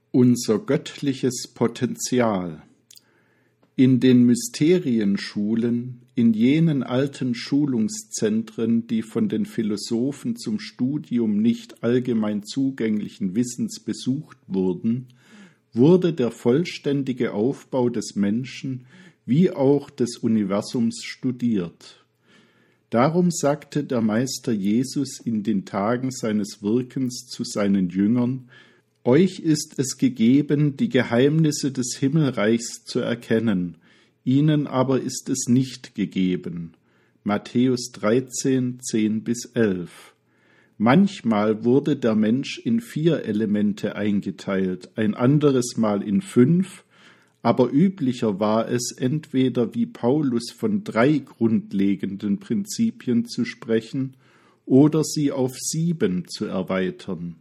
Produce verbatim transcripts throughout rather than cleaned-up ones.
Unser göttliches Potenzial. In den Mysterienschulen, in jenen alten Schulungszentren, die von den Philosophen zum Studium nicht allgemein zugänglichen Wissens besucht wurden, wurde der vollständige Aufbau des Menschen wie auch des Universums studiert. Darum sagte der Meister Jesus in den Tagen seines Wirkens zu seinen Jüngern: Euch ist es gegeben, die Geheimnisse des Himmelreichs zu erkennen, ihnen aber ist es nicht gegeben. Matthäus dreizehn, zehn bis elf. Manchmal wurde der Mensch in vier Elemente eingeteilt, ein anderes Mal in fünf, aber üblicher war es, entweder wie Paulus von drei grundlegenden Prinzipien zu sprechen oder sie auf sieben zu erweitern.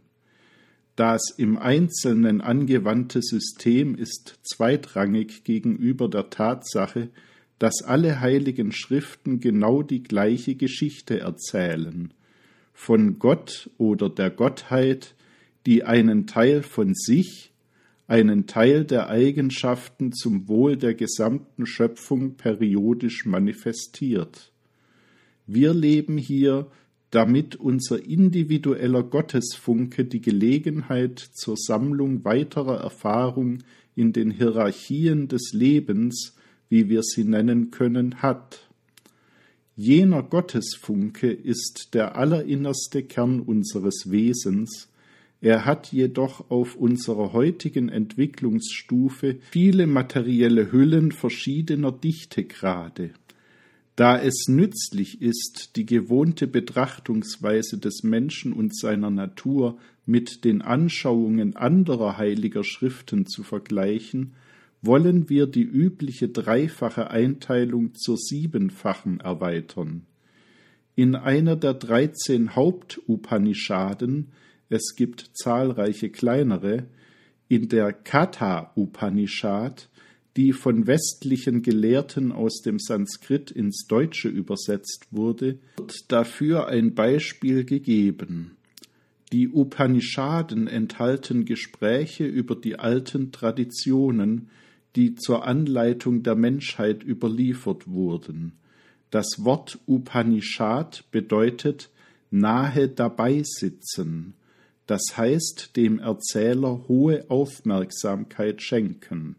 Das im Einzelnen angewandte System ist zweitrangig gegenüber der Tatsache, dass alle heiligen Schriften genau die gleiche Geschichte erzählen, von Gott oder der Gottheit, die einen Teil von sich, einen Teil der Eigenschaften zum Wohl der gesamten Schöpfung periodisch manifestiert. Wir leben hier, damit unser individueller Gottesfunke die Gelegenheit zur Sammlung weiterer Erfahrung in den Hierarchien des Lebens, wie wir sie nennen können, hat. Jener Gottesfunke ist der allerinnerste Kern unseres Wesens, er hat jedoch auf unserer heutigen Entwicklungsstufe viele materielle Hüllen verschiedener Dichtegrade. Da es nützlich ist, die gewohnte Betrachtungsweise des Menschen und seiner Natur mit den Anschauungen anderer heiliger Schriften zu vergleichen, wollen wir die übliche dreifache Einteilung zur siebenfachen erweitern. In einer der dreizehn Haupt-Upanishaden, es gibt zahlreiche kleinere, in der Katha-Upanishad, die von westlichen Gelehrten aus dem Sanskrit ins Deutsche übersetzt wurde, wird dafür ein Beispiel gegeben. Die Upanishaden enthalten Gespräche über die alten Traditionen, die zur Anleitung der Menschheit überliefert wurden. Das Wort Upanishad bedeutet nahe dabei sitzen, das heißt dem Erzähler hohe Aufmerksamkeit schenken.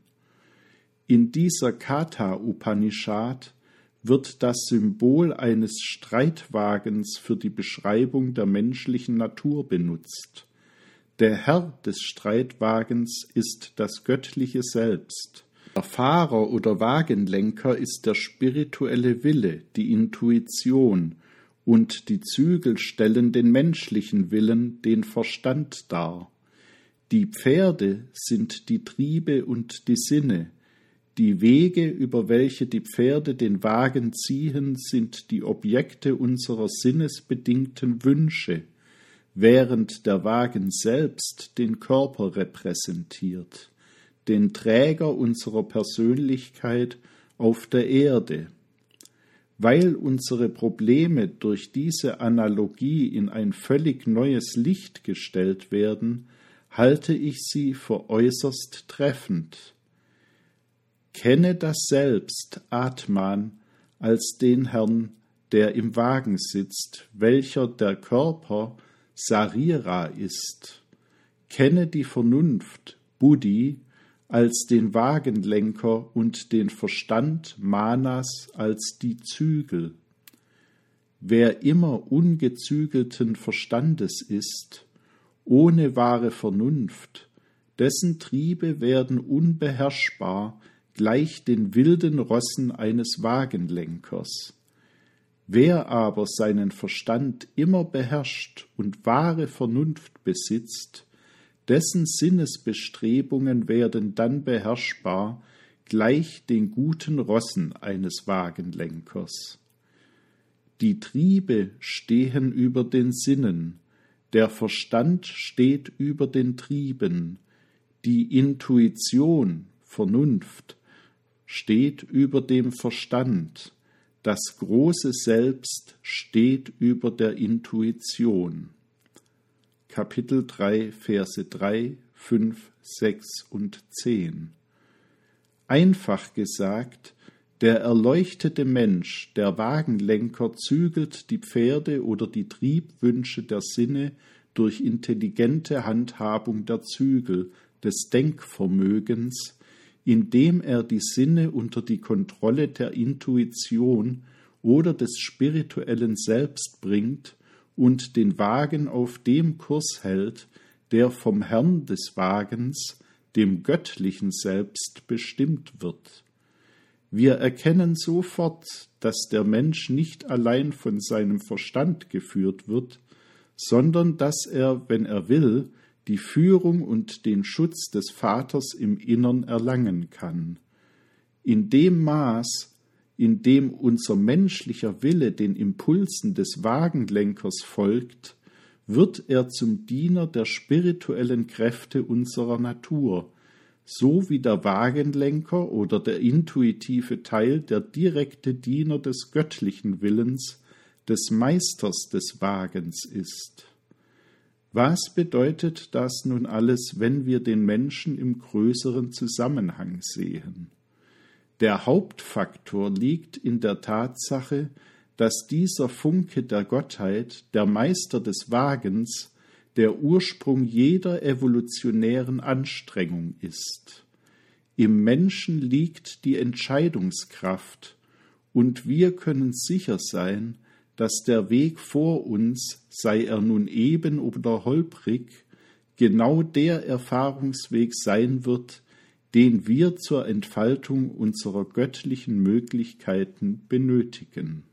In dieser Katha-Upanishad wird das Symbol eines Streitwagens für die Beschreibung der menschlichen Natur benutzt. Der Herr des Streitwagens ist das göttliche Selbst. Der Fahrer oder Wagenlenker ist der spirituelle Wille, die Intuition, und die Zügel stellen den menschlichen Willen, den Verstand dar. Die Pferde sind die Triebe und die Sinne. Die Wege, über welche die Pferde den Wagen ziehen, sind die Objekte unserer sinnesbedingten Wünsche, während der Wagen selbst den Körper repräsentiert, den Träger unserer Persönlichkeit auf der Erde. Weil unsere Probleme durch diese Analogie in ein völlig neues Licht gestellt werden, halte ich sie für äußerst treffend. Kenne das Selbst, Atman, als den Herrn, der im Wagen sitzt, welcher der Körper Sarira ist. Kenne die Vernunft, Buddhi, als den Wagenlenker und den Verstand Manas als die Zügel. Wer immer ungezügelten Verstandes ist, ohne wahre Vernunft, dessen Triebe werden unbeherrschbar, gleich den wilden Rossen eines Wagenlenkers. Wer aber seinen Verstand immer beherrscht und wahre Vernunft besitzt, dessen Sinnesbestrebungen werden dann beherrschbar, gleich den guten Rossen eines Wagenlenkers. Die Triebe stehen über den Sinnen, der Verstand steht über den Trieben, die Intuition, Vernunft, steht über dem Verstand, das große Selbst steht über der Intuition. Kapitel drei, Verse drei, fünf, sechs und zehn. Einfach gesagt, der erleuchtete Mensch, der Wagenlenker, zügelt die Pferde oder die Triebwünsche der Sinne durch intelligente Handhabung der Zügel, des Denkvermögens, indem er die Sinne unter die Kontrolle der Intuition oder des spirituellen Selbst bringt und den Wagen auf dem Kurs hält, der vom Herrn des Wagens, dem göttlichen Selbst, bestimmt wird. Wir erkennen sofort, dass der Mensch nicht allein von seinem Verstand geführt wird, sondern dass er, wenn er will, die Führung und den Schutz des Vaters im Innern erlangen kann. In dem Maß, in dem unser menschlicher Wille den Impulsen des Wagenlenkers folgt, wird er zum Diener der spirituellen Kräfte unserer Natur, so wie der Wagenlenker oder der intuitive Teil der direkte Diener des göttlichen Willens, des Meisters des Wagens ist. Was bedeutet das nun alles, wenn wir den Menschen im größeren Zusammenhang sehen? Der Hauptfaktor liegt in der Tatsache, dass dieser Funke der Gottheit, der Meister des Wagens, der Ursprung jeder evolutionären Anstrengung ist. Im Menschen liegt die Entscheidungskraft, und wir können sicher sein, dass der Weg vor uns, sei er nun eben oder holprig, genau der Erfahrungsweg sein wird, den wir zur Entfaltung unserer göttlichen Möglichkeiten benötigen.